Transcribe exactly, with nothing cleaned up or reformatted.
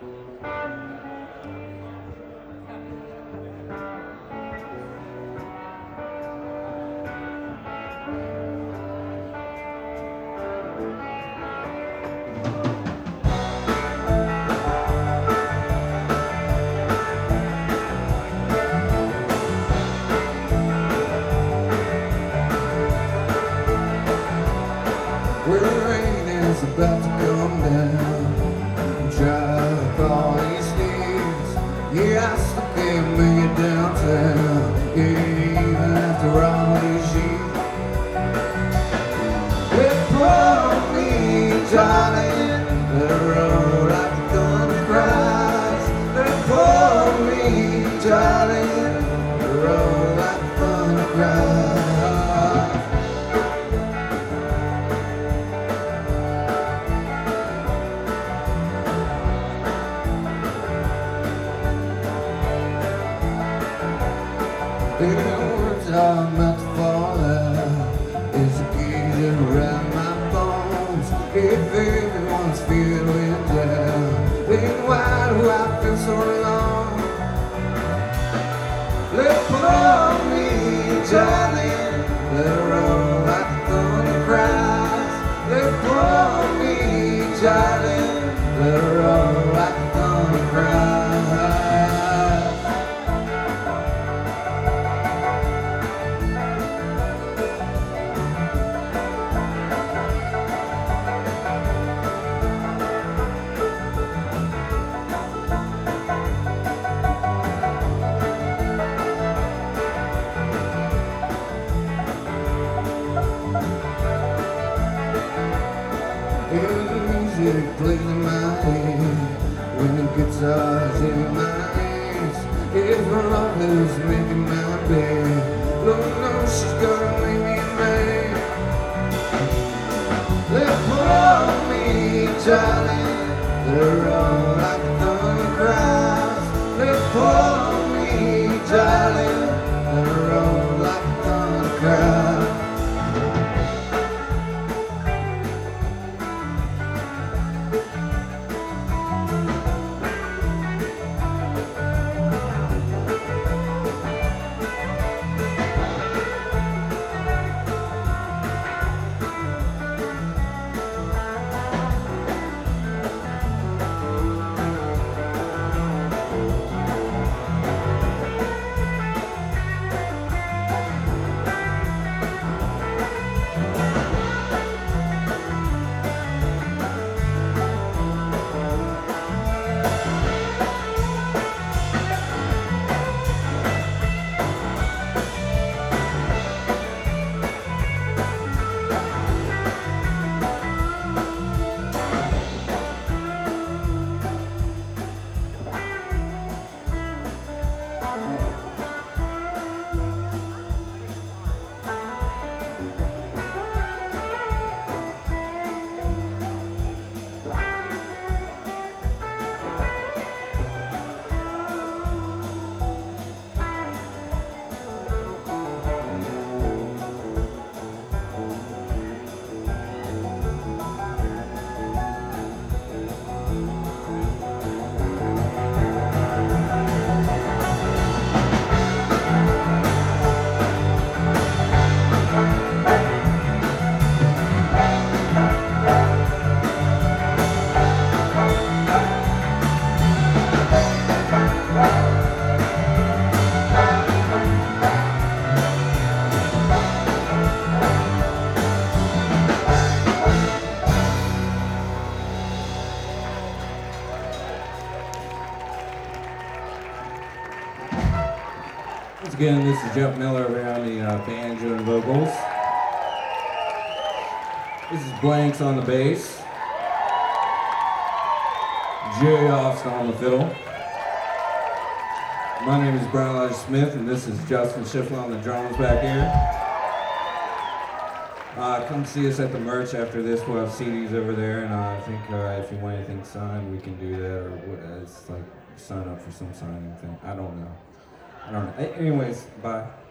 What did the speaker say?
Well, the rain is about to come down. Drive up all these stairs. Yeah, I still can't make it downtown. Yeah, even after all these years. Well, pour me, darling, let it roll like the thunder cries. Let it pour me, darling, let it roll like the thunder cries. The words are meant to fall out. It's a geezer around my bones. If everyone's feeling down, then why do I feel so alone? Let pour me, darling, let it roll like the thunder cries. Let pour me, darling, let it roll like the thunder cries. Music plays in my head when the guitar's in my hands. It's my love who's making my bed. Lord knows she's gonna make me mad. Let pour me, darling, let it roll like the thunder cries. Let pour me, darling, let it roll like the thunder cries. Once again, this is Jeff Miller around the uh, banjo and vocals. This is Blanks on the bass. Jerry Austin on the fiddle. My name is Brian Elijah Smith, and this is Justin Schiffler on the drums back here. Uh, come see us at the merch after this. We'll have C Ds over there, and uh, I think uh, if you want anything signed, we can do that, or what, uh, it's like sign up for some signing thing. I don't know. I don't know. Anyways, bye.